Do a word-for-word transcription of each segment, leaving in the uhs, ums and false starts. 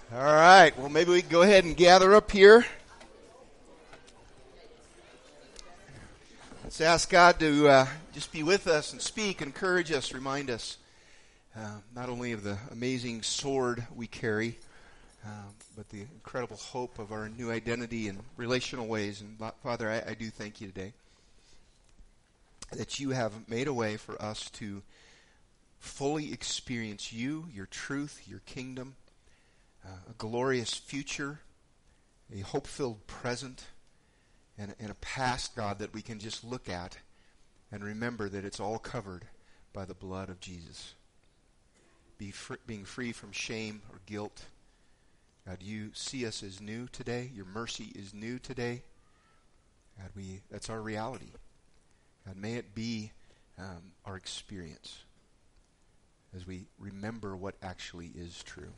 All right, well, maybe we can go ahead and gather up here. Let's ask God to uh, just be with us and speak, encourage us, remind us uh, not only of the amazing sword we carry, uh, but the incredible hope of our new identity in relational ways. And Father, I, I do thank you today that you have made a way for us to fully experience you, your truth, your kingdom, Uh, a glorious future, a hope-filled present, and, and a past, God, that we can just look at and remember that it's all covered by the blood of Jesus. Be fr- being free from shame or guilt. God, you see us as new today. Your mercy is new today. God, we that's our reality. God, may it be um, our experience as we remember what actually is true.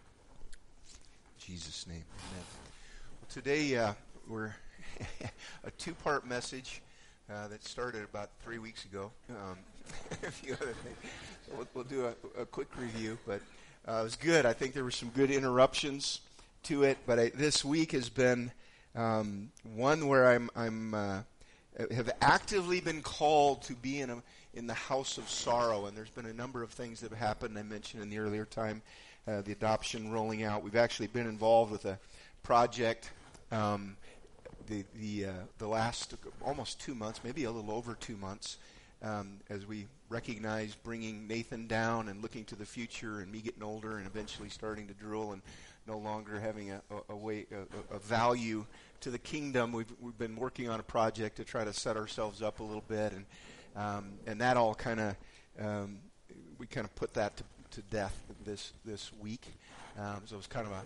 In Jesus' name, amen. Well, today uh, we're a two-part message uh, that started about three weeks ago. Um, a few other things. So we'll, we'll do a, a quick review, but uh, it was good. I think there were some good interruptions to it, but I, this week has been um, one where I'm, I'm uh, have actively been called to be in a in the house of sorrow, and there's been a number of things that have happened. I mentioned in the earlier time. Uh, the adoption rolling out. We've actually been involved with a project um, the the uh, the last almost two months, maybe a little over two months, um, as we recognize bringing Nathan down and looking to the future, and me getting older and eventually starting to drool and no longer having a, a, a way a, a value to the kingdom. We've we've been working on a project to try to set ourselves up a little bit, and um, and that all kind of um, we kind of put that to. to death this this week. Um, so it was kind of a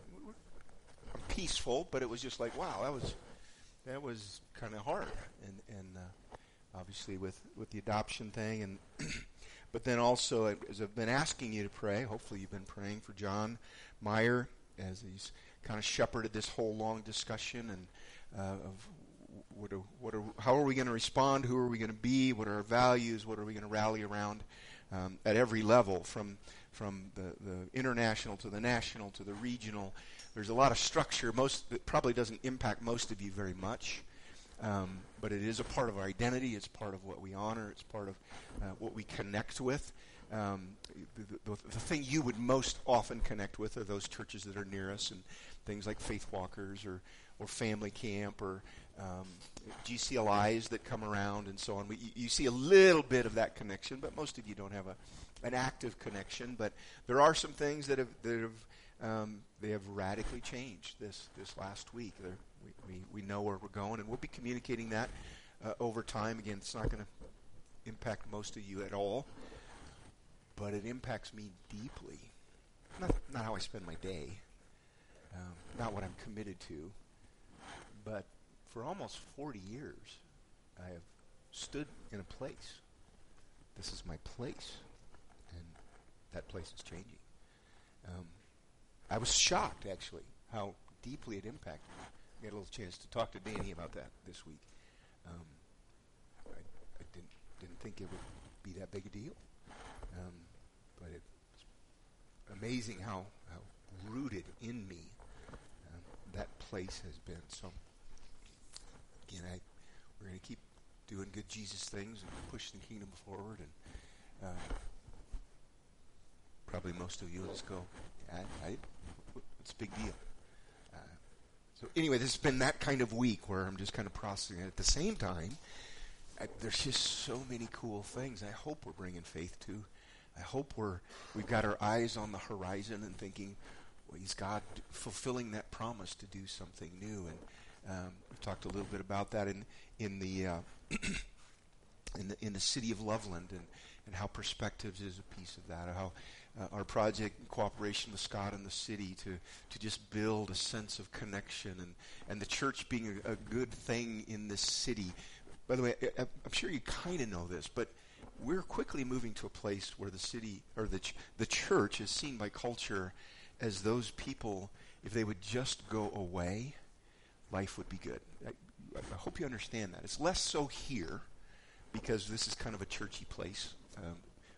peaceful, but it was just like, wow, that was that was kind of hard. And and uh, obviously with, with the adoption thing, and but then also as I've been asking you to pray, hopefully you've been praying for John Meyer as he's kind of shepherded this whole long discussion and uh, of what are, what are how are we going to respond? Who are we going to be? What are our values? What are we going to rally around? Um, at every level, from from the, the international to the national to the regional. There's a lot of structure. Most that probably doesn't impact most of you very much, um, but it is a part of our identity. It's part of what we honor. It's part of uh, what we connect with. Um, the, the, the thing you would most often connect with are those churches that are near us, and things like Faith Walkers or or Family Camp or um, G C L Is that come around and so on. We, you see a little bit of that connection, but most of you don't have a an active connection. But there are some things that have that have um, they have radically changed this this last week. They're, we, we we know where we're going, and we'll be communicating that uh, over time. Again, it's not going to impact most of you at all, but it impacts me deeply. Not not how I spend my day, um, not what I'm committed to. But for almost forty years, I have stood in a place. This is my place, and that place is changing. Um, I was shocked, actually, how deeply it impacted me. I got a little chance to talk to Danny about that this week. Um, I, I didn't didn't think it would be that big a deal, um, but it's amazing how, how rooted in me um, that place has been. So. Again, I, we're going to keep doing good Jesus things and push the kingdom forward. And uh, probably most of you will just go, I, I, it's a big deal. Uh, so anyway, this has been that kind of week where I'm just kind of processing it. At the same time, I, there's just so many cool things I hope we're bringing faith to. I hope we're we've got our eyes on the horizon and thinking, well, is God fulfilling that promise to do something new? And Um, we've talked a little bit about that in in the uh, in the in the city of Loveland, and, and how Perspectives is a piece of that. How uh, our project in cooperation with Scott and the city to to just build a sense of connection, and, and the church being a, a good thing in this city. By the way, I, I'm sure you kind of know this, but we're quickly moving to a place where the city or the ch- the church is seen by culture as those people. If they would just go away, life would be good. I, I hope you understand that. It's less so here because this is kind of a churchy place. Um,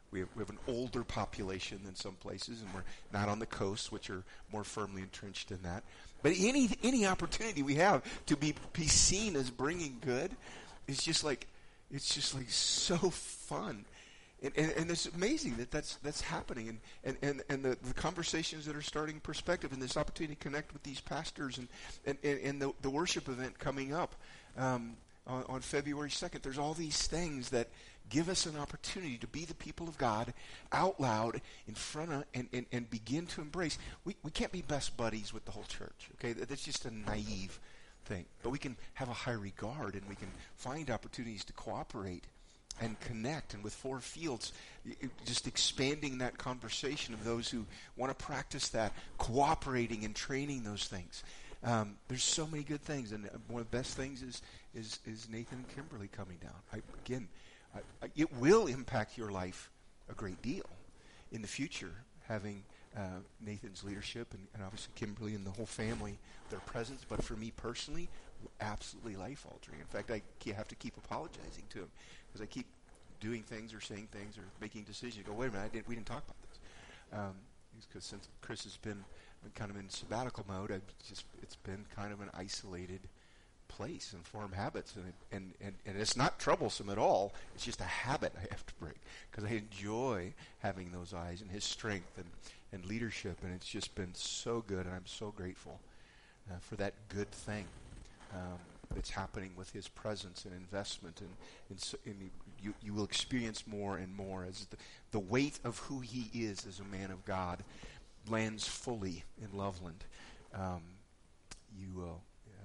We have, we have an older population than some places, and we're not on the coast, which are more firmly entrenched in that. But any any opportunity we have to be be seen as bringing good, is just like it's just like so fun, and and, and it's amazing that that's that's happening, and and and, and the, the conversations that are starting perspective, and this opportunity to connect with these pastors, and and, and, and the, the worship event coming up um, on, on February second. There's all these things that give us an opportunity to be the people of God out loud in front of and, and, and begin to embrace. We we can't be best buddies with the whole church, okay? That's just a naive thing. But we can have a high regard, and we can find opportunities to cooperate and connect. And with Four Fields, just expanding that conversation of those who want to practice that, cooperating and training those things. Um, there's so many good things, and one of the best things is is, is Nathan and Kimberly coming down. I, again, I, I, it will impact your life a great deal in the future, having uh, Nathan's leadership and, and obviously Kimberly and the whole family, their presence. But for me personally, absolutely life-altering. In fact, I have to keep apologizing to him because I keep doing things or saying things or making decisions. I go, wait a minute, I didn't, we didn't talk about this. Um, because since Chris has been kind of in sabbatical mode, I've just it's been kind of an isolated place and form habits, and, it, and and and it's not troublesome at all. It's just a habit I have to break because I enjoy having those eyes and his strength and, and leadership, and it's just been so good, and I'm so grateful uh, for that good thing um, that's happening with his presence and investment, and, and, so, and you you will experience more and more as the, the weight of who he is as a man of God lands fully in Loveland. Um, you will.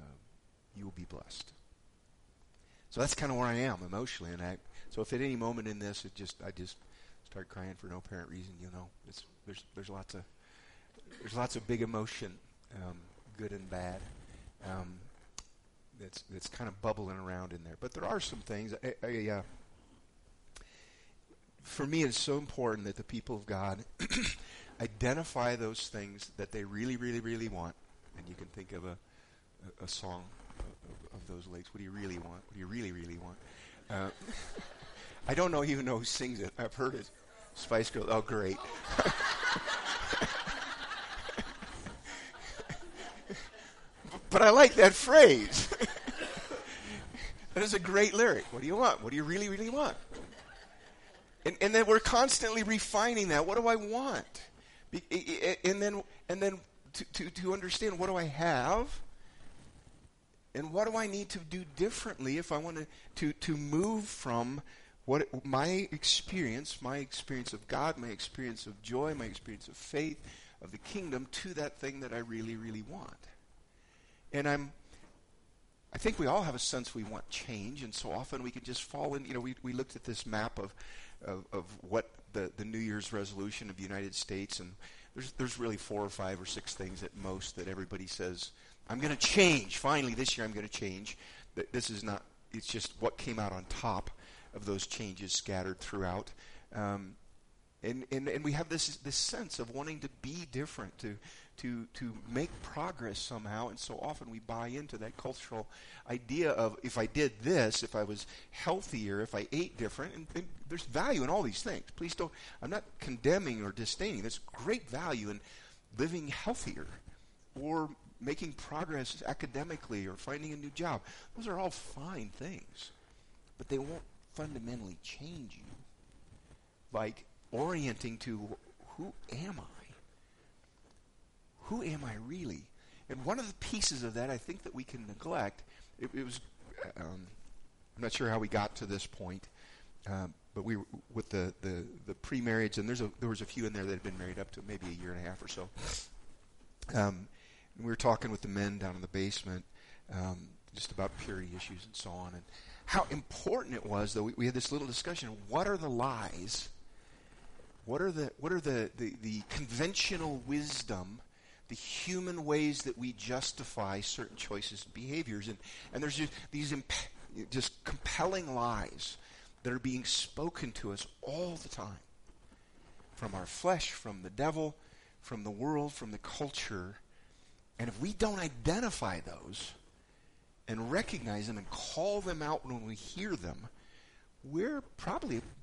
You will be blessed. So that's kind of where I am emotionally, and I. So if at any moment in this, it just I just start crying for no apparent reason, you know, it's there's there's lots of there's lots of big emotion, um, good and bad, um, that's that's kind of bubbling around in there. But there are some things. I, I, uh, for me, it's so important that the people of God identify those things that they really, really, really want, and you can think of a a, a song. Of, of those lakes. What do you really want? What do you really, really want? Uh, I don't know even know who sings it. I've heard it. Spice Girls. Oh, great. But I like that phrase. That is a great lyric. What do you want? What do you really, really want? And, and then we're constantly refining that. What do I want? Be, and then, and then to, to, to understand, what do I have? And what do I need to do differently if I want to, to, to move from what it, my experience, my experience of God, my experience of joy, my experience of faith, of the kingdom, to that thing that I really, really want? And I'm, I think we all have a sense we want change, and so often we can just fall in. You know, we we looked at this map of of, of what the, the New Year's resolution of the United States, and there's there's really four or five or six things at most that everybody says, I'm going to change. Finally, this year I'm going to change. But this is not, it's just what came out on top of those changes scattered throughout. Um, and, and, and we have this this sense of wanting to be different, to to to make progress somehow. And so often we buy into that cultural idea of, if I did this, if I was healthier, if I ate different, and, and there's value in all these things. Please don't, I'm not condemning or disdaining. There's great value in living healthier or making progress academically or finding a new job. Those are all fine things, but they won't fundamentally change you. Like orienting to, who am I? Who am I really? And one of the pieces of that I think that we can neglect, it, it was, um, I'm not sure how we got to this point, um, but we were with the, the, the pre-marriage, and there's a, there was a few in there that had been married up to maybe a year and a half or so. Um, we were talking with the men down in the basement um, just about purity issues and so on, and how important it was, though. We, we had this little discussion. What are the lies? What are the what are the, the, the conventional wisdom, the human ways that we justify certain choices and behaviors? And, and there's just these imp- just compelling lies that are being spoken to us all the time. From our flesh, from the devil, from the world, from the culture. And if we don't identify those and recognize them and call them out when we hear them, we're probably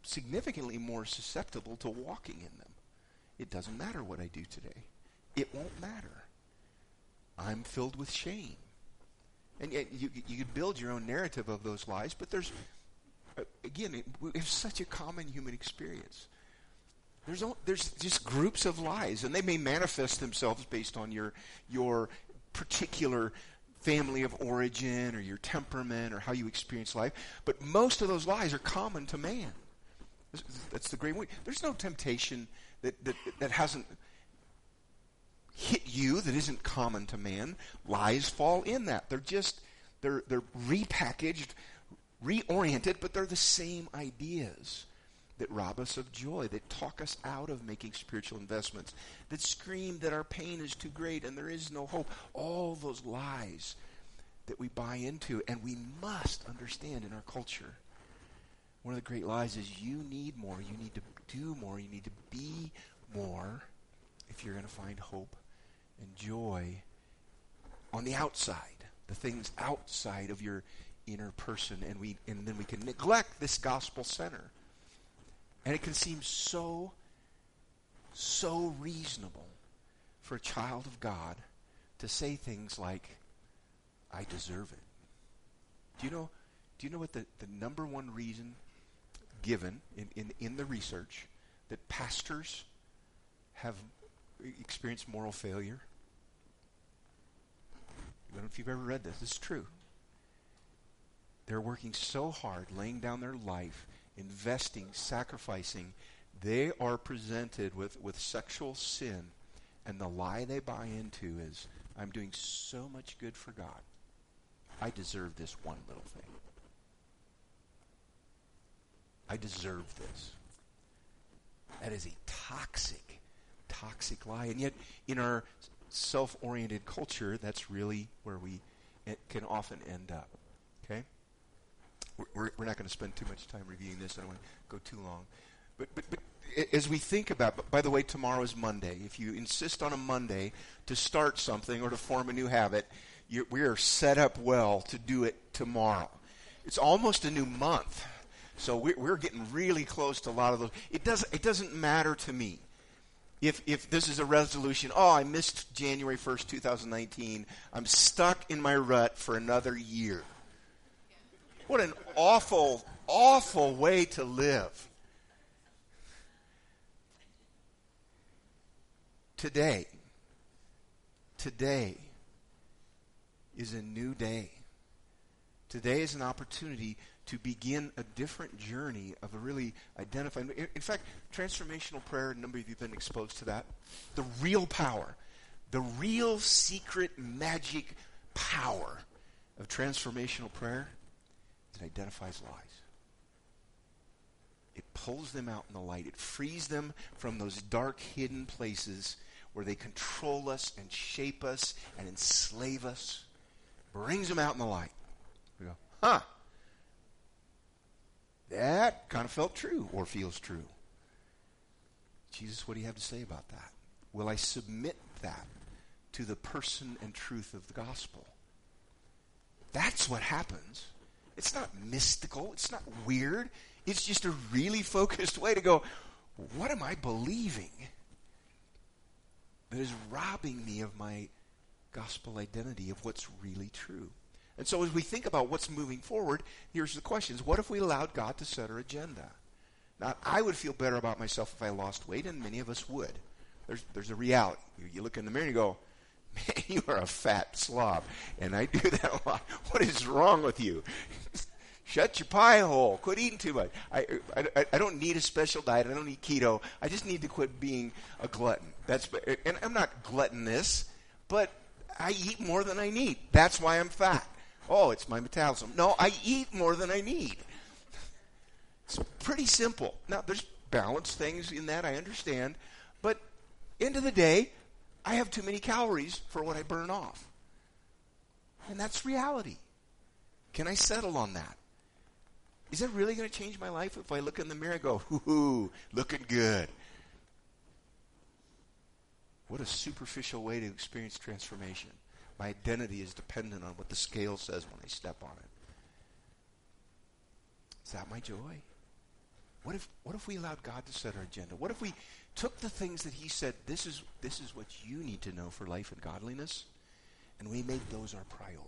significantly more susceptible to walking in them. It doesn't matter what I do today. It won't matter. I'm filled with shame. And yet you, you can build your own narrative of those lies, but there's, uh, again, it, it's such a common human experience. There's o- there's just groups of lies, and they may manifest themselves based on your your particular family of origin or your temperament or how you experience life. But most of those lies are common to man. That's the great way. There's no temptation that, that, that hasn't hit you that isn't common to man. Lies fall in that. They're just, they're, they're repackaged, reoriented, but they're the same ideas that rob us of joy, that talk us out of making spiritual investments, that scream that our pain is too great and there is no hope. All those lies that we buy into, and we must understand in our culture. One of the great lies is you need more, you need to do more, you need to be more if you're going to find hope and joy on the outside, the things outside of your inner person, and we and then we can neglect this gospel center. And it can seem so, so reasonable for a child of God to say things like, I deserve it. Do you know, do you know what the, the number one reason given in, in, in the research that pastors have experienced moral failure? I don't know if you've ever read this. This is true. They're working so hard, laying down their life, investing, sacrificing. They are presented with, with sexual sin, and the lie they buy into is, I'm doing so much good for God. I deserve this one little thing. I deserve this. That is a toxic, toxic lie. And yet, in our self-oriented culture, that's really where we it can often end up. Okay? We're, we're not going to spend too much time reviewing this. I don't want to go too long. But, but, but as we think about, by the way, tomorrow is Monday. If you insist on a Monday to start something or to form a new habit, you're, we are set up well to do it tomorrow. It's almost a new month. So we're, we're getting really close to a lot of those. It doesn't, it doesn't matter to me if if this is a resolution. Oh, I missed January first, twenty nineteen. I'm stuck in my rut for another year. What an awful, awful way to live. Today, today is a new day. Today is an opportunity to begin a different journey of a really identifying. In fact, transformational prayer, a number of you have been exposed to that. The real power, the real secret magic power of transformational prayer is it identifies lies. It pulls them out in the light. It frees them from those dark, hidden places where they control us and shape us and enslave us. Brings them out in the light. We go, huh. That kind of felt true or feels true. Jesus, what do you have to say about that? Will I submit that to the person and truth of the gospel? That's what happens. It's not mystical. It's not weird. It's just a really focused way to go, what am I believing that is robbing me of my gospel identity, of what's really true? And so as we think about what's moving forward, here's the questions. What if we allowed God to set our agenda? Now, I would feel better about myself if I lost weight, and many of us would. There's there's a reality. You, you look in the mirror and you go, man, you are a fat slob. And I do that a lot. What is wrong with you? Shut your pie hole. Quit eating too much. I, I, I don't need a special diet. I don't need keto. I just need to quit being a glutton. That's And I'm not gluttonous, but I eat more than I need. That's why I'm fat. Oh, it's my metabolism. No, I eat more than I need. It's pretty simple. Now, there's balanced things in that, I understand. But end of the day, I have too many calories for what I burn off. And that's reality. Can I settle on that? Is that really going to change my life if I look in the mirror and go, hoo-hoo, looking good? What a superficial way to experience transformation. My identity is dependent on what the scale says when I step on it. Is that my joy? What if what if we allowed God to set our agenda? What if we took the things that he said, this is this is what you need to know for life and godliness, and we made those our priority?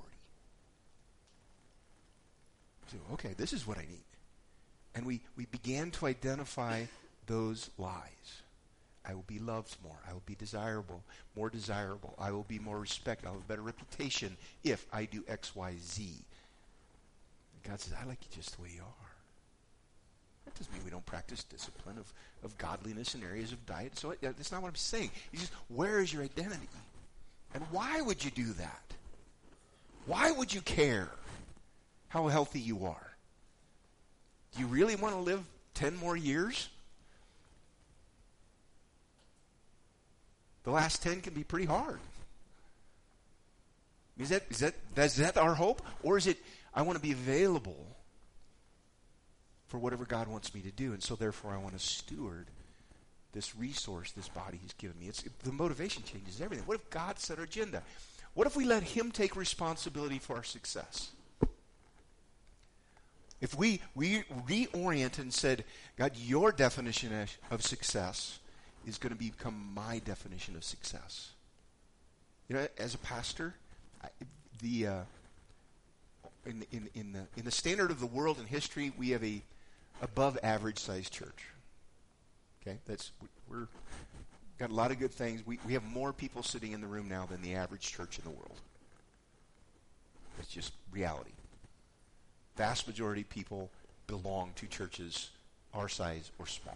So, okay, this is what I need. And we, we began to identify those lies. I will be loved more. I will be desirable, more desirable. I will be more respected. I'll have a better reputation if I do X, Y, Z. And God says, I like you just the way you are. That doesn't mean we don't practice discipline of, of godliness in areas of diet. So it, that's not what I'm saying. He says, where is your identity? And why would you do that? Why would you care how healthy you are? Do you really want to live ten more years? The last ten can be pretty hard. Is that, is that, is that our hope? Or is it, I want to be available for whatever God wants me to do, and so therefore I want to steward this resource, this body he's given me. It's, the motivation changes everything. What if God set our agenda? What if we let him take responsibility for our success? If we, we reorient and said, God, your definition of success is going to become my definition of success. You know, as a pastor, I, the uh, in, in, in, the, in the standard of the world and history, we have a above average sized church. Okay, that's we're got a lot of good things. We we have more people sitting in the room now than the average church in the world. That's just reality. Vast majority of people belong to churches our size or smaller.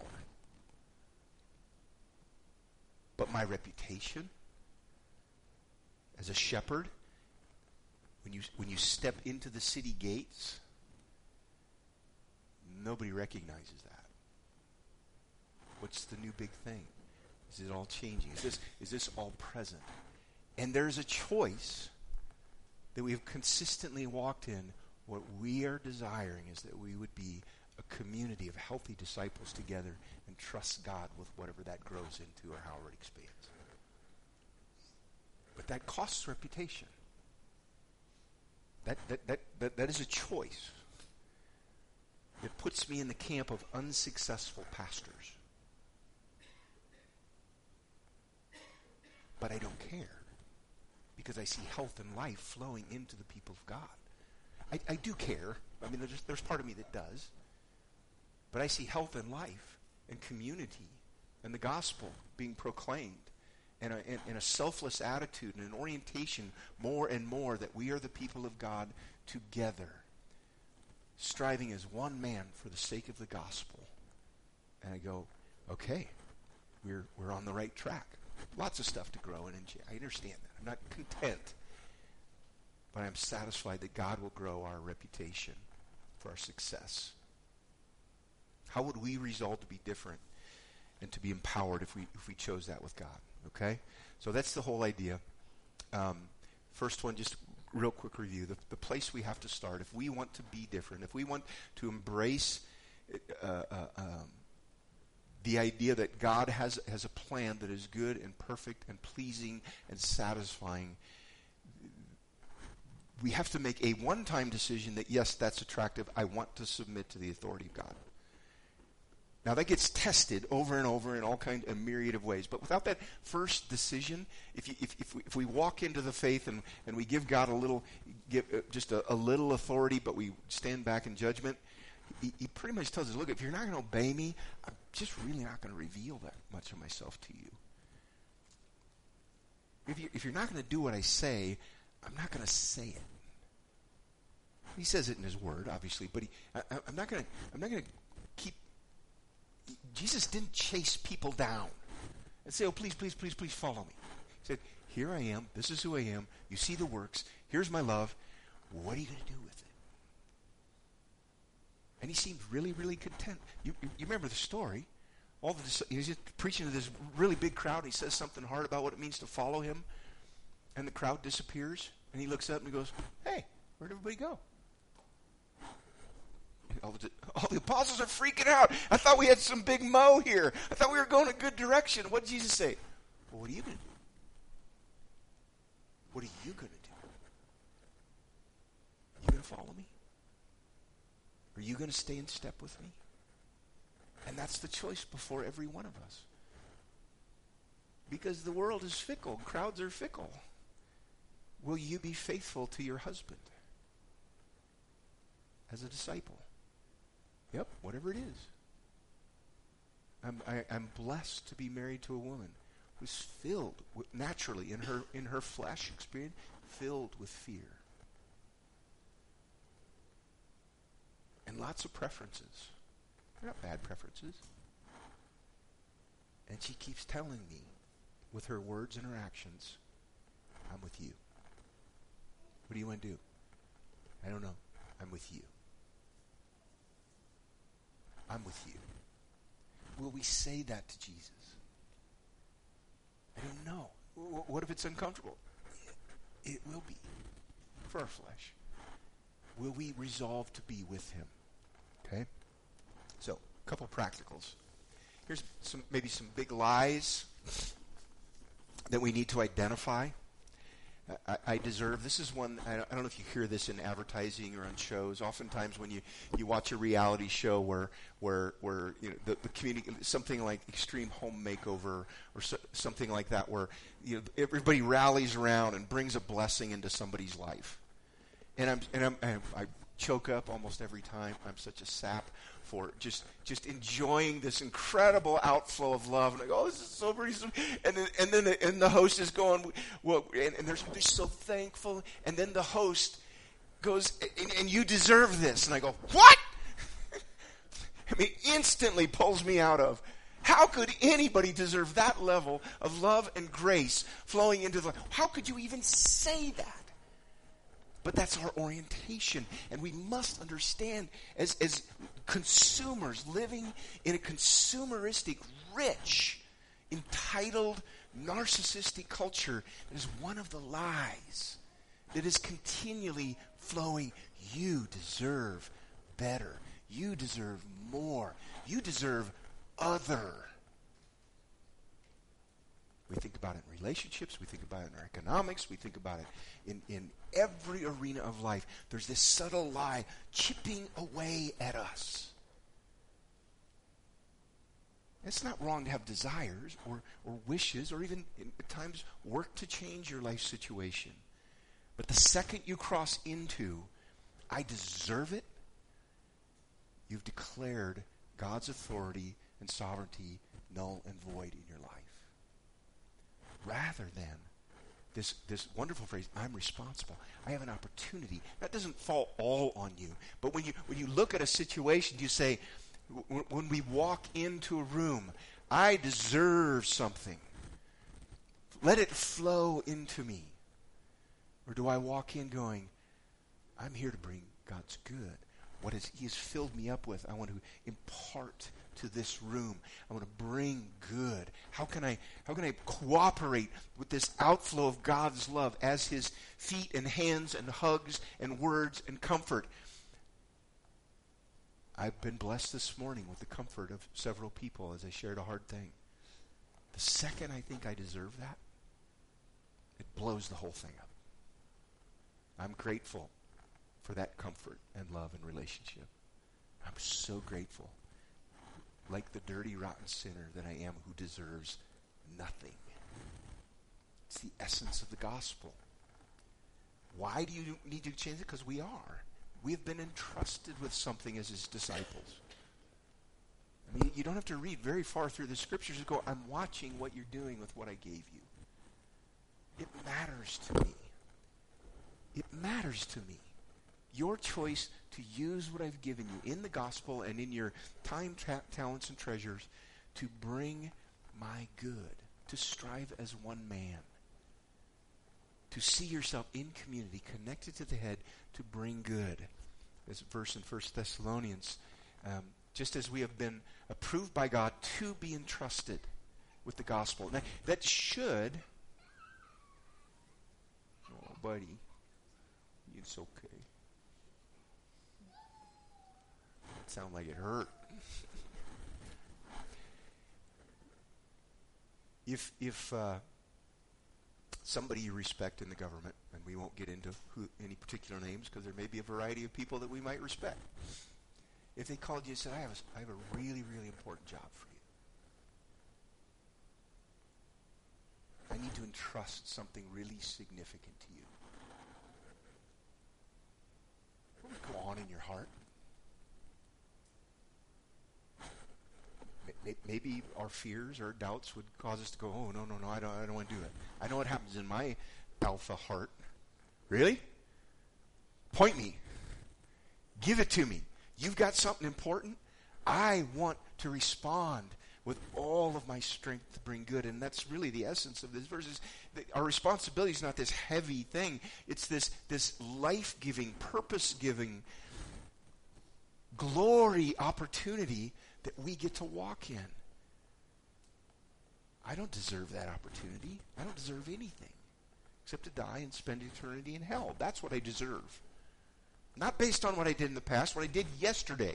But my reputation as a shepherd, when you when you step into the city gates, nobody recognizes that. What's the new big thing? Is it all changing? Is this is this all present? And there's a choice that we have consistently walked in. What we are desiring is that we would be a community of healthy disciples together and trust God with whatever that grows into or however it expands. But that costs reputation. That that that that, that is a choice. It puts me in the camp of unsuccessful pastors. But I don't care, because I see health and life flowing into the people of God. I, I do care. I mean, there's, there's part of me that does. But I see health and life and community and the gospel being proclaimed, and a, and, and a selfless attitude and an orientation more and more that we are the people of God together, striving as one man for the sake of the gospel. And I go, okay, we're we're on the right track. Lots of stuff to grow in, and I understand that. I'm not content, but I'm satisfied that God will grow our reputation for our success. How would we resolve to be different and to be empowered if we if we chose that with God? Okay? So that's the whole idea. Um, first one, just real quick review. The, the place we have to start, if we want to be different, if we want to embrace uh, uh, um, the idea that God has, has a plan that is good and perfect and pleasing and satisfying, we have to make a one-time decision that, yes, that's attractive. I want to submit to the authority of God. Now, that gets tested over and over in all kinds, a myriad of ways. But without that first decision, if you, if, if, we, if we walk into the faith and, and we give God a little, give, uh, just a, a little authority, but we stand back in judgment, he, he pretty much tells us, look, if you're not going to obey me, I'm just really not going to reveal that much of myself to you. If, you, if you're not going to do what I say, I'm not going to say it. He says it in his word, obviously, but he, I, I'm not going to. I'm not going to keep. Jesus didn't chase people down and say, "Oh, please, please, please, please follow me." He said, "Here I am. This is who I am. You see the works. Here's my love. What are you going to do with it?" And he seemed really, really content. You, you, you remember the story? All the he was just preaching to this really big crowd. And he says something hard about what it means to follow him, and the crowd disappears. And he looks up and he goes, "Hey, where'd everybody go?" All the, all the apostles are freaking out. I thought we had some big mo here. I thought we were going a good direction. What did Jesus say? Well, what are you going to do? What are you going to do? You going to follow me? Are you going to stay in step with me? And that's the choice before every one of us. Because the world is fickle. Crowds are fickle. Will you be faithful to your husband as a disciple? Yep, whatever it is. I'm, I, I'm blessed to be married to a woman who's filled, with, naturally, in her in her flesh experience, filled with fear. And lots of preferences. They're not bad preferences. And she keeps telling me, with her words and her actions, I'm with you. What do you want to do? I don't know. I'm with you. I'm with you. Will we say that to Jesus? I don't know. What if it's uncomfortable? It will be for our flesh. Will we resolve to be with him? Okay? So, a couple practicals. Here's some maybe some big lies that we need to identify. I, I deserve, this is one, I don't know if you hear this in advertising or on shows. Oftentimes when you, you watch a reality show where where where you know the, the community, something like Extreme Home Makeover or so, something like that, where you know everybody rallies around and brings a blessing into somebody's life. And I'm and I'm, I'm I choke up almost every time. I'm such a sap for just just enjoying this incredible outflow of love. And I go, oh, this is so pretty. And then and then the, and the host is going, well, and, and they're, they're so thankful. And then the host goes, and, and you deserve this. And I go, what? I mean, instantly pulls me out of. How could anybody deserve that level of love and grace flowing into the life? How could you even say that? But that's our orientation, and we must understand as, as consumers living in a consumeristic, rich, entitled, narcissistic culture is one of the lies that is continually flowing. You deserve better. You deserve more. You deserve other. We think about it in relationships. We think about it in our economics. We think about it in, in every arena of life. There's this subtle lie chipping away at us. It's not wrong to have desires or, or wishes or even at times work to change your life situation. But the second you cross into, I deserve it, you've declared God's authority and sovereignty null and void in your life. Rather than this this wonderful phrase, I'm responsible. I have an opportunity. That doesn't fall all on you. But when you when you look at a situation, you say, w- when we walk into a room, I deserve something. Let it flow into me. Or do I walk in going, I'm here to bring God's good. What is He has filled me up with, I want to impart to this room. I want to bring good. How can I how can I cooperate with this outflow of God's love as His feet and hands and hugs and words and comfort? I've been blessed this morning with the comfort of several people as I shared a hard thing. The second I think I deserve that, it blows the whole thing up. I'm grateful for that comfort and love and relationship. I'm so grateful. Like the dirty, rotten sinner that I am who deserves nothing. It's the essence of the gospel. Why do you need to change it? Because we are. We have been entrusted with something as His disciples. I mean, you don't have to read very far through the scriptures to go, I'm watching what you're doing with what I gave you. It matters to me. It matters to me. Your choice to use what I've given you in the gospel and in your time, ta- talents, and treasures to bring my good, to strive as one man, to see yourself in community, connected to the head, to bring good. There's a verse in First Thessalonians, um, just as we have been approved by God to be entrusted with the gospel. Now, that should, oh, buddy, it's okay. Sound like it hurt. if if uh, somebody you respect in the government, and we won't get into who, any particular names because there may be a variety of people that we might respect. if they called you and said, I have a, I have a really, really important job for you. I need to entrust something really significant to you. What would go on in your heart? Maybe our fears or doubts would cause us to go, oh, no, no, no, I don't, I don't want to do it. I know what happens in my alpha heart. Really? Point me. Give it to me. You've got something important. I want to respond with all of my strength to bring good. And that's really the essence of this verse. Is that our responsibility is not this heavy thing. It's this, this life-giving, purpose-giving, glory opportunity that we get to walk in. I don't deserve that opportunity. I don't deserve anything except to die and spend eternity in hell. That's what I deserve. Not based on what I did in the past, what I did yesterday.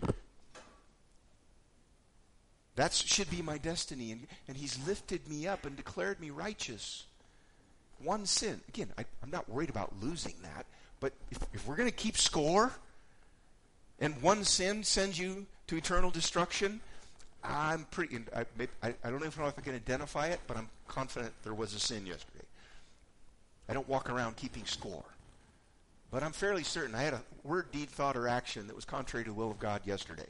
That should be my destiny. And, and he's lifted me up and declared me righteous. One sin. Again, I, I'm not worried about losing that. But if, if we're going to keep score, and one sin sends you to eternal destruction, I'm pretty, I, I, I don't know if I can identify it, but I'm confident there was a sin yesterday. I don't walk around keeping score. But I'm fairly certain I had a word, deed, thought, or action that was contrary to the will of God yesterday.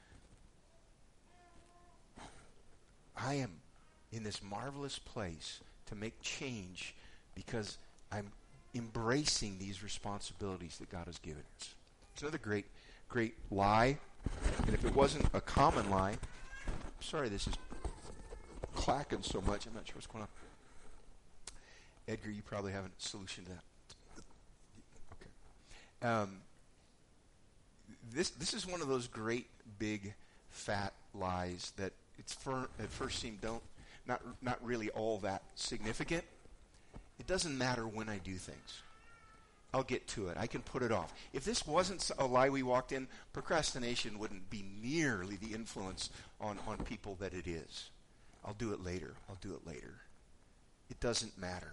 I am in this marvelous place to make change because I'm embracing these responsibilities that God has given us. It's another great, great lie. And if it wasn't a common lie, I'm sorry this is clacking so much. I'm not sure what's going on. Edgar, you probably have a solution to that. Okay. Um, this this is one of those great, big, fat lies that it's fir- at first seem don't not not really all that significant. It doesn't matter when I do things. I'll get to it. I can put it off. If this wasn't a lie we walked in, procrastination wouldn't be nearly the influence on, on people that it is. I'll do it later. I'll do it later. It doesn't matter.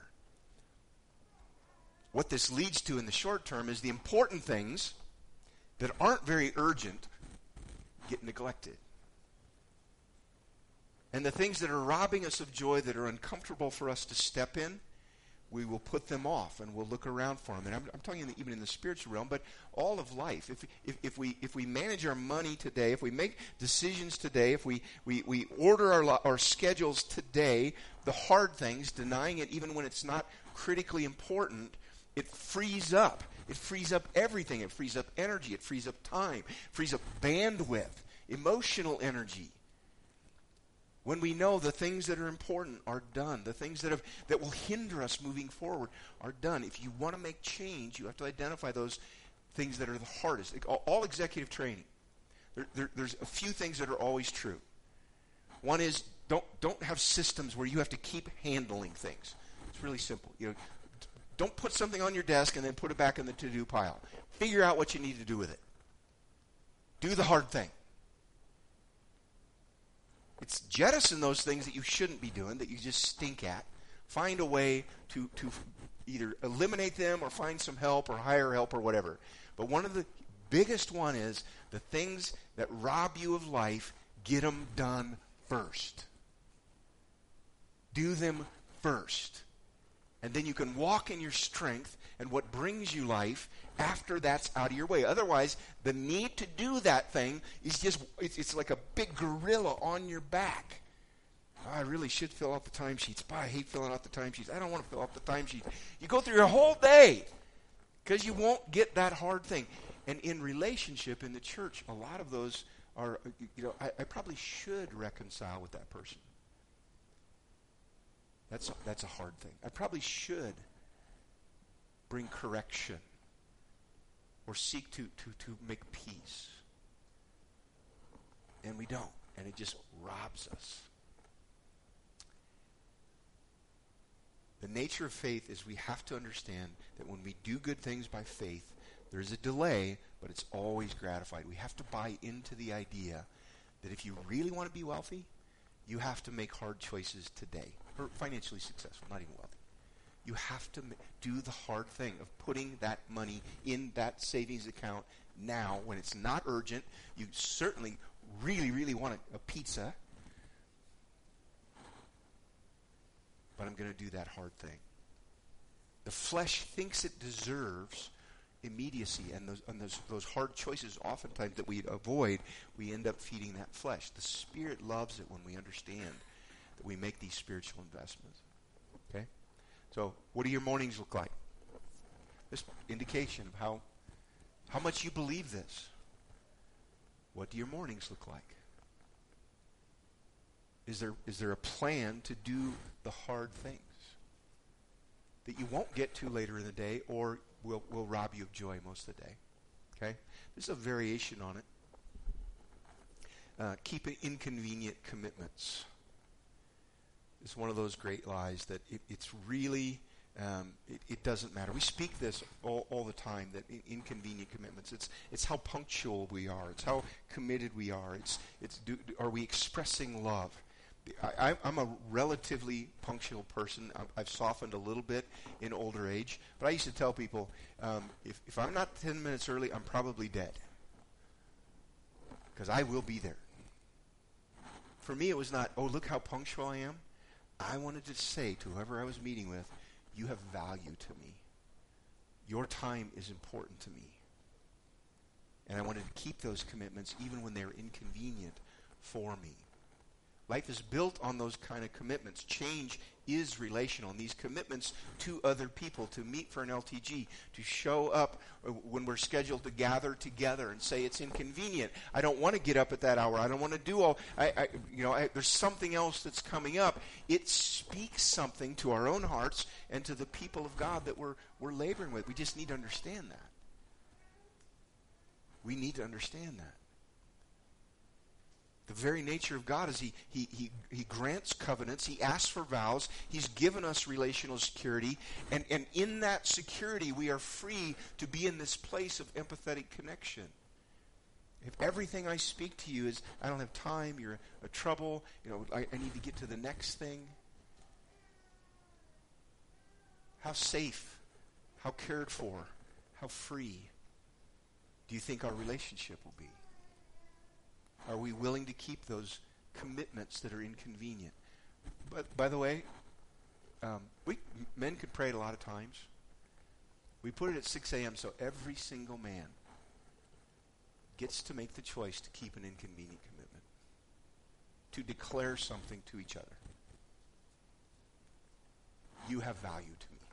What this leads to in the short term is the important things that aren't very urgent get neglected. And the things that are robbing us of joy, that are uncomfortable for us to step in, we will put them off and we'll look around for them. And I'm, I'm talking in the, even in the spiritual realm, but all of life. If, if, if we if we manage our money today, if we make decisions today, if we, we, we order our, our schedules today, the hard things, denying it even when it's not critically important, it frees up. It frees up everything. It frees up energy. It frees up time. It frees up bandwidth, emotional energy. When we know the things that are important are done, the things that have that will hinder us moving forward are done. If you want to make change, you have to identify those things that are the hardest. All, all executive training, there, there, there's a few things that are always true. One is don't don't have systems where you have to keep handling things. It's really simple. You know, don't put something on your desk and then put it back in the to-do pile. Figure out what you need to do with it. Do the hard thing. It's jettison those things that you shouldn't be doing, that you just stink at. Find a way to, to either eliminate them or find some help or hire help or whatever. But one of the biggest one is the things that rob you of life, get them done first. Do them first. And then you can walk in your strength and what brings you life after that's out of your way. Otherwise, the need to do that thing is just, it's, it's like a big gorilla on your back. Oh, I really should fill out the timesheets. But I hate filling out the timesheets. I don't want to fill out the timesheets. You go through your whole day because you won't get that hard thing. And in relationship, in the church, a lot of those are, you know, I, I probably should reconcile with that person. That's a, that's a hard thing. I probably should bring correction or seek to, to, to make peace. And we don't. And it just robs us. The nature of faith is we have to understand that when we do good things by faith, there's a delay, but it's always gratified. We have to buy into the idea that if you really want to be wealthy, you have to make hard choices today. Or financially successful, not even wealthy. You have to do the hard thing of putting that money in that savings account now when it's not urgent. You certainly really, really want a, a pizza. But I'm going to do that hard thing. The flesh thinks it deserves immediacy, and those and those those hard choices oftentimes that we avoid, we end up feeding that flesh. The Spirit loves it when we understand that we make these spiritual investments. Okay? So, what do your mornings look like? This indication of how how much you believe this. What do your mornings look like? Is there is there a plan to do the hard things that you won't get to later in the day, or will will rob you of joy most of the day? Okay? There's a variation on it. Uh, keeping inconvenient commitments. It's one of those great lies that it, it's really, um, it, it doesn't matter. We speak this all, all the time, that in, inconvenient commitments. It's it's how punctual we are. It's how committed we are. It's it's do, are we expressing love? I, I, I'm a relatively punctual person. I've, I've softened a little bit in older age, but I used to tell people, um, if, if I'm not ten minutes early, I'm probably dead, because I will be there. For me, it was not, oh, look how punctual I am. I wanted to say to whoever I was meeting with, you have value to me. Your time is important to me. And I wanted to keep those commitments even when they were inconvenient for me. Life is built on those kind of commitments. Change is relational. And these commitments to other people, to meet for an L T G, to show up when we're scheduled to gather together and say it's inconvenient. I don't want to get up at that hour. I don't want to do all. I, I you know, I, there's something else that's coming up. It speaks something to our own hearts and to the people of God that we're we're laboring with. We just need to understand that. We need to understand that. The very nature of God is he, he, he, he grants covenants. He asks for vows. He's given us relational security. And, and in that security, we are free to be in this place of empathetic connection. If everything I speak to you is, I don't have time, you're a trouble, you know, I, I need to get to the next thing. How safe, how cared for, how free do you think our relationship will be? Are we willing to keep those commitments that are inconvenient? But by the way, um, we men could pray at a lot of times. We put it at six a.m. so every single man gets to make the choice to keep an inconvenient commitment, to declare something to each other. You have value to me.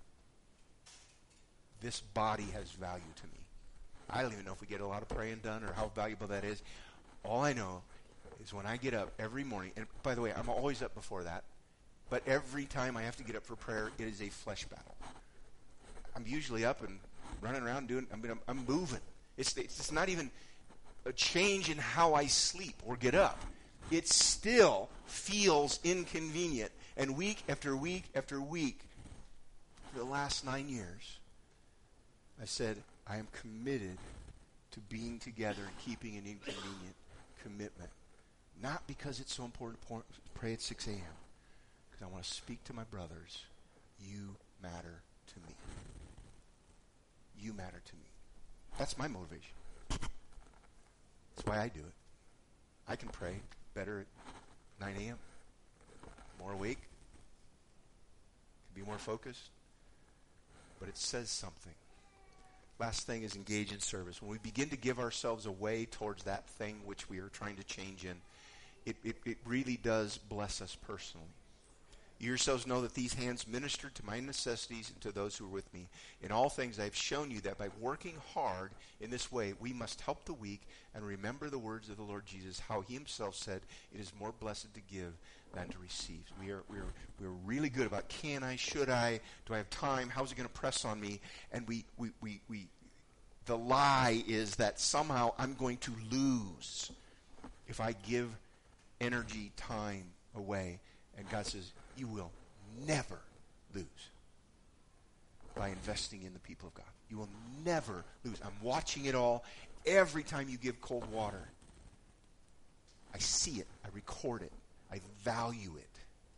This body has value to me. I don't even know if we get a lot of praying done or how valuable that is. All I know is when I get up every morning, and by the way, I'm always up before that, but every time I have to get up for prayer, it is a flesh battle. I'm usually up and running around doing, I mean, I'm, I'm moving. It's, it's not even a change in how I sleep or get up. It still feels inconvenient. And week after week after week, for the last nine years, I said, I am committed to being together and keeping an inconvenient commitment. Not because it's so important to pray at six a.m. Because I want to speak to my brothers. You matter to me. You matter to me. That's my motivation. That's why I do it. I can pray better at nine a.m. More awake. Can be more focused. But it says something. Last thing is engage in service. When we begin to give ourselves away towards that thing which we are trying to change in, it, it, it really does bless us personally. You yourselves know that these hands ministered to my necessities and to those who are with me. In all things I have shown you that by working hard in this way, we must help the weak and remember the words of the Lord Jesus, how he himself said, it is more blessed to give than to receive. We are, we are, we are really good about can I, should I, do I have time, how's it going to press on me? And we, we, we, we, the lie is that somehow I'm going to lose if I give energy, time away. And God says, you will never lose by investing in the people of God. You will never lose. I'm watching it all. Every time you give cold water, I see it. I record it. I value it.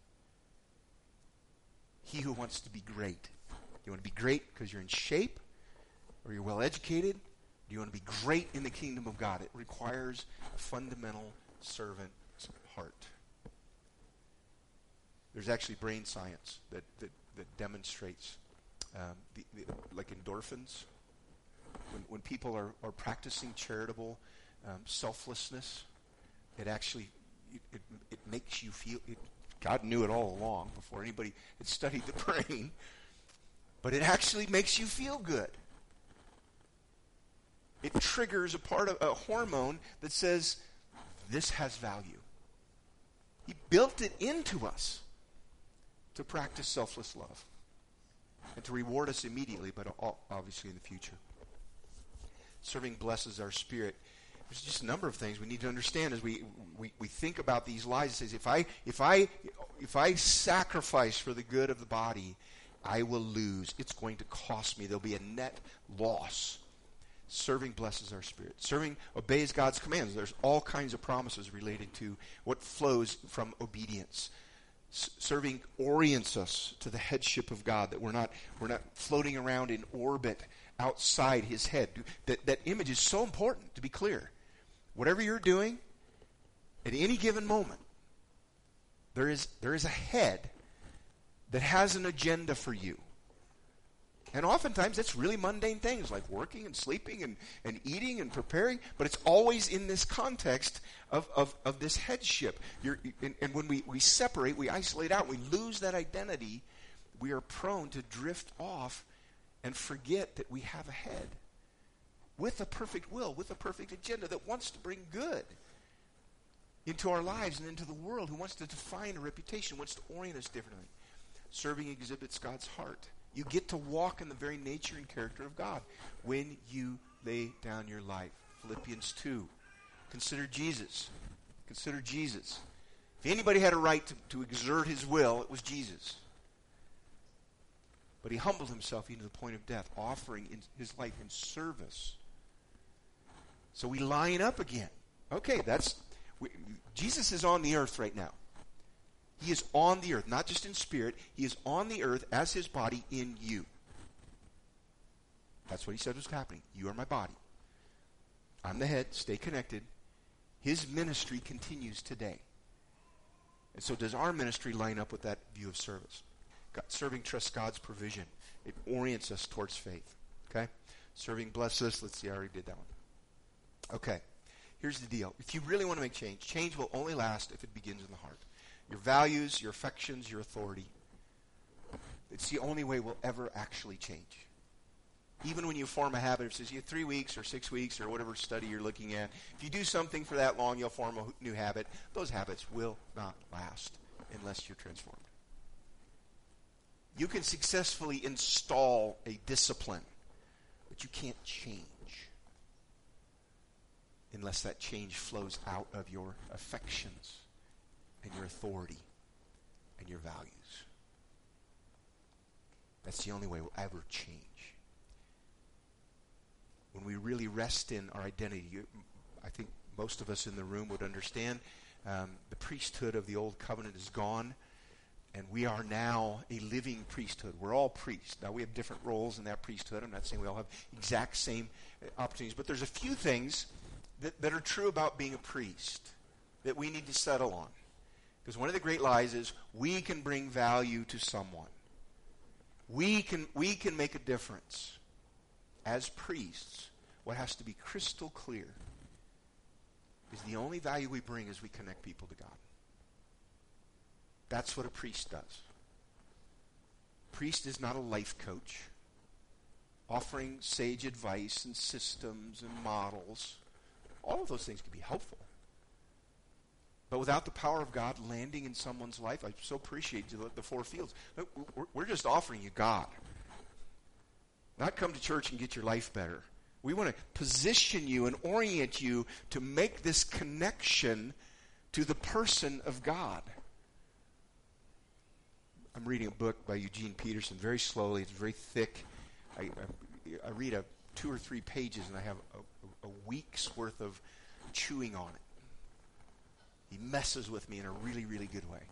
He who wants to be great. You want to be great because you're in shape, or you're well educated? Do Do you want to be great in the kingdom of God? It requires a fundamental servant heart. There's actually brain science that, that, that demonstrates um, the, the, like endorphins. When, when people are, are practicing charitable um, selflessness, it actually it, it, it makes you feel. It, God knew it all along before anybody had studied the brain, but it actually makes you feel good. It triggers a part of a hormone that says this has value. He built it into us to practice selfless love and to reward us immediately, but obviously in the future. Serving blesses our spirit. There's just a number of things we need to understand as we, we, we think about these lies. It says, if I if I if I sacrifice for the good of the body, I will lose. It's going to cost me. There'll be a net loss. Serving blesses our spirit. Serving obeys God's commands. There's all kinds of promises related to what flows from obedience. S- serving orients us to the headship of God, that we're not we're not floating around in orbit outside his head. That that image is so important, to be clear. Whatever you're doing, at any given moment, there is there is a head that has an agenda for you. And oftentimes it's really mundane things like working and sleeping and, and eating and preparing, but it's always in this context of, of, of this headship. You're, and, and when we, we separate, we isolate out, we lose that identity, we are prone to drift off and forget that we have a head with a perfect will, with a perfect agenda that wants to bring good into our lives and into the world, who wants to define a reputation, wants to orient us differently. Serving exhibits God's heart. You get to walk in the very nature and character of God when you lay down your life. Philippians two. Consider Jesus. Consider Jesus. If anybody had a right to, to exert his will, it was Jesus. But he humbled himself even to the point of death, offering in his life in service. So we line up again. Okay, that's we, Jesus is on the earth right now. He is on the earth, not just in spirit. He is on the earth as his body in you. That's what he said was happening. You are my body. I'm the head. Stay connected. His ministry continues today. And so does our ministry line up with that view of service? God, serving trusts God's provision. It orients us towards faith. Okay? Serving blesses us. Let's see, I already did that one. Okay. Here's the deal. If you really want to make change, change will only last if it begins in the heart. Your values, your affections, your authority. It's the only way we'll ever actually change. Even when you form a habit, it says you have three weeks or six weeks or whatever study you're looking at. If you do something for that long, you'll form a new habit. Those habits will not last unless you're transformed. You can successfully install a discipline, but you can't change unless that change flows out of your affections and your authority and your values. That's the only way we'll ever change. When we really rest in our identity, you, I think most of us in the room would understand um, the priesthood of the old covenant is gone, and we are now a living priesthood. We're all priests. Now, we have different roles in that priesthood. I'm not saying we all have exact same opportunities, but there's a few things that, that are true about being a priest that we need to settle on. Because one of the great lies is we can bring value to someone. We can, we can make a difference. As priests, what has to be crystal clear is the only value we bring is we connect people to God. That's what a priest does. Priest is not a life coach offering sage advice and systems and models. All of those things can be helpful. But without the power of God landing in someone's life, I so appreciate the, the four fields. We're just offering you God. Not come to church and get your life better. We want to position you and orient you to make this connection to the person of God. I'm reading a book by Eugene Peterson very slowly. It's very thick. I, I, I read a two or three pages and I have a, a week's worth of chewing on it. He messes with me in a really, really good way.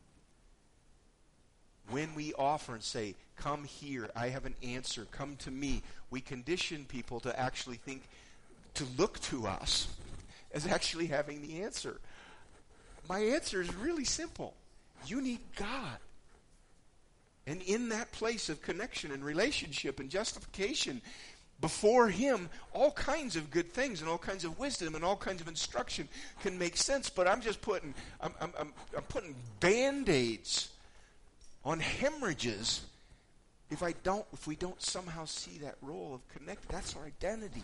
When we offer and say, come here, I have an answer, come to me, we condition people to actually think to look to us as actually having the answer. My answer is really simple. You need God. And in that place of connection and relationship and justification, before Him, all kinds of good things and all kinds of wisdom and all kinds of instruction can make sense. But I'm just putting, I'm, I'm, I'm, I'm putting Band-Aids on hemorrhages if I don't, if we don't somehow see that role of connect. That's our identity.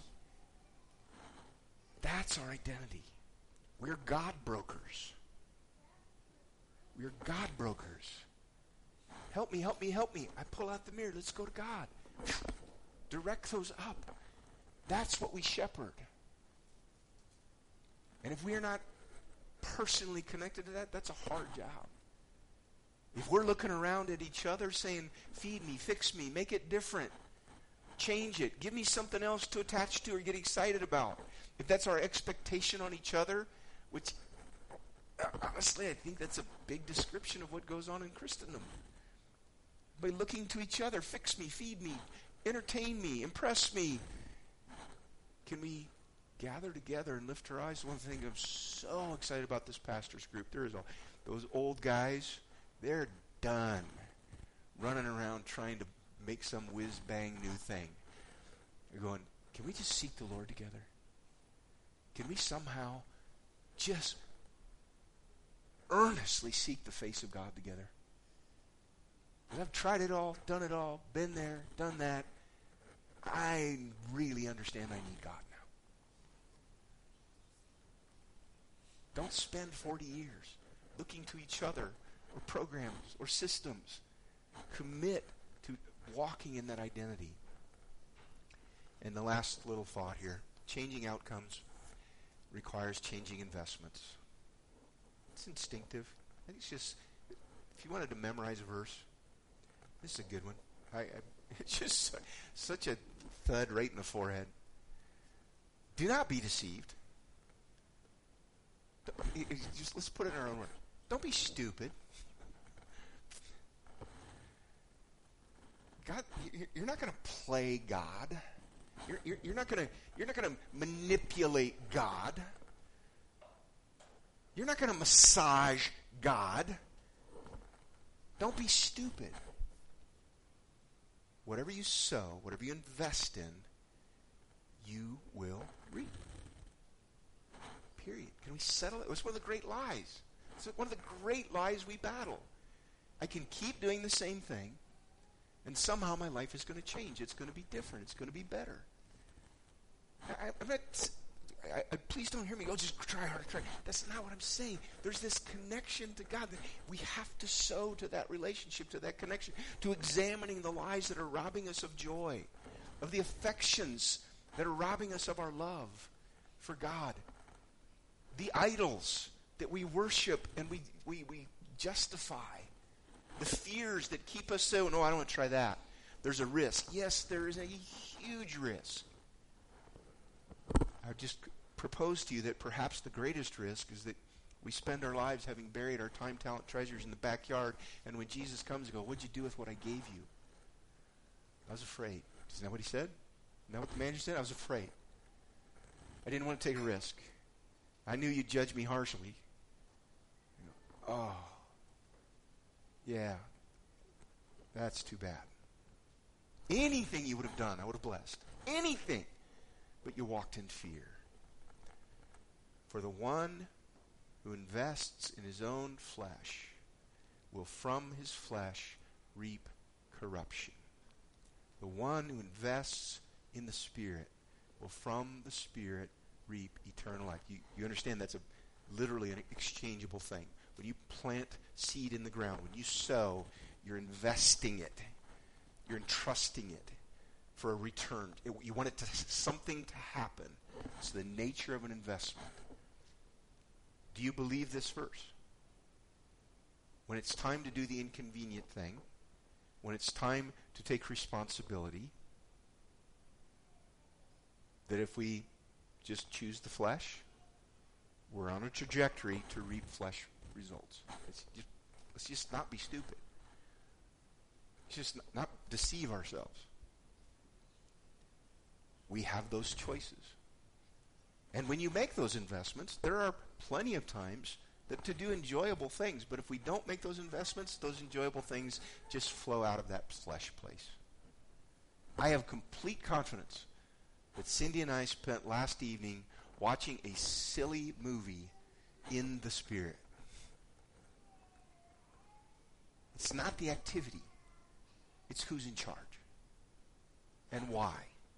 That's our identity. We're God brokers. We're God brokers. Help me, help me, help me. I pull out the mirror. Let's go to God. Direct those up. That's what we shepherd. And if we are not personally connected to that, that's a hard job. If we're looking around at each other saying, feed me, fix me, make it different, change it, give me something else to attach to or get excited about. If that's our expectation on each other, which honestly I think that's a big description of what goes on in Christendom. By looking to each other, fix me, feed me, entertain me, impress me. Can we gather together and lift our eyes? One thing I'm so excited about this pastor's group, there is a, those old guys, they're done running around trying to make some whiz-bang new thing. They're going, can we just seek the Lord together? Can we somehow just earnestly seek the face of God together? Because I've tried it all, done it all, been there, done that. I really understand I need God now. Don't spend forty years looking to each other or programs or systems. Commit to walking in that identity. And the last little thought here, changing outcomes requires changing investments. It's instinctive. I think it's just, if you wanted to memorize a verse, this is a good one. I, I, it's just such a thud right in the forehead. Do not be deceived. Just let's put it in our own words. Don't be stupid. God, you're not going to play God. You're, you're, you're not going to you're not going to manipulate God. You're not going to massage God. Don't be stupid. Whatever you sow, whatever you invest in, you will reap. Period. Can we settle it? It's one of the great lies. It's one of the great lies we battle. I can keep doing the same thing, and somehow my life is going to change. It's going to be different. It's going to be better. I, I'm not, I, I, please don't hear me. Oh, just try harder, try. That's not what I'm saying. There's this connection to God that we have to sow to that relationship, to that connection, to examining the lies that are robbing us of joy, of the affections that are robbing us of our love for God, the idols that we worship and we, we, we justify, the fears that keep us so, no, I don't want to try that. There's a risk. Yes, there is a huge risk. I would just propose to you that perhaps the greatest risk is that we spend our lives having buried our time, talent, treasures in the backyard, and when Jesus comes, go, what'd you do with what I gave you? I was afraid. Isn't that what he said? Isn't that what the manager said? I was afraid. I didn't want to take a risk. I knew you'd judge me harshly. Oh, yeah, that's too bad. Anything you would have done, I would have blessed. Anything. But you walked in fear. For the one who invests in his own flesh will from his flesh reap corruption. The one who invests in the Spirit will from the Spirit reap eternal life. You, you understand that's a literally an exchangeable thing. When you plant seed in the ground, when you sow, you're investing it. You're entrusting it for a return. It, you want it to something to happen. It's the nature of an investment. Do you believe this verse? When it's time to do the inconvenient thing, when it's time to take responsibility, that if we just choose the flesh, we're on a trajectory to reap flesh results. It's just, let's just not be stupid. Let's just not, not deceive ourselves. We have those choices. And when you make those investments, there are plenty of times that to do enjoyable things. But if we don't make those investments, those enjoyable things just flow out of that flesh place. I have complete confidence that Cindy and I spent last evening watching a silly movie in the Spirit. It's not the activity. It's who's in charge and why.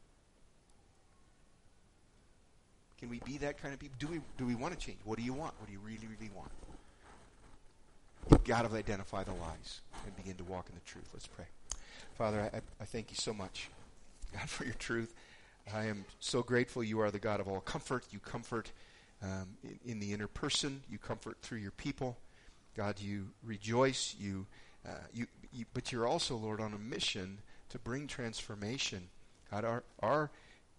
Can we be that kind of people? Do we do we want to change? What do you want? What do you really, really want? You've got to identify the lies and begin to walk in the truth. Let's pray. Father, I, I thank you so much, God, for your truth. I am so grateful you are the God of all comfort. You comfort um, in, in the inner person. You comfort through your people. God, you rejoice. You, uh, you, you, but you're also, Lord, on a mission to bring transformation. God, our our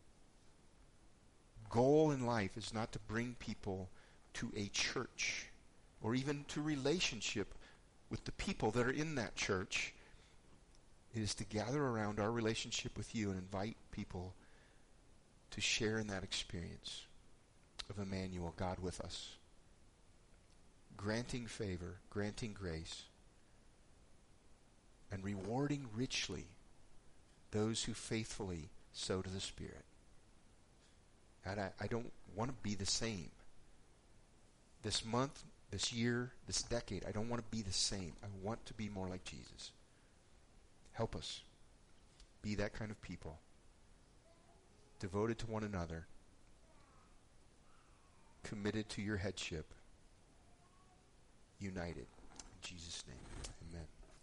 goal in life is not to bring people to a church or even to relationship with the people that are in that church. It is to gather around our relationship with you and invite people to share in that experience of Emmanuel, God with us, granting favor, granting grace, and rewarding richly those who faithfully sow to the Spirit. God, I, I don't want to be the same. This month, this year, this decade, I don't want to be the same. I want to be more like Jesus. Help us be that kind of people, devoted to one another, committed to your headship, united. In Jesus' name.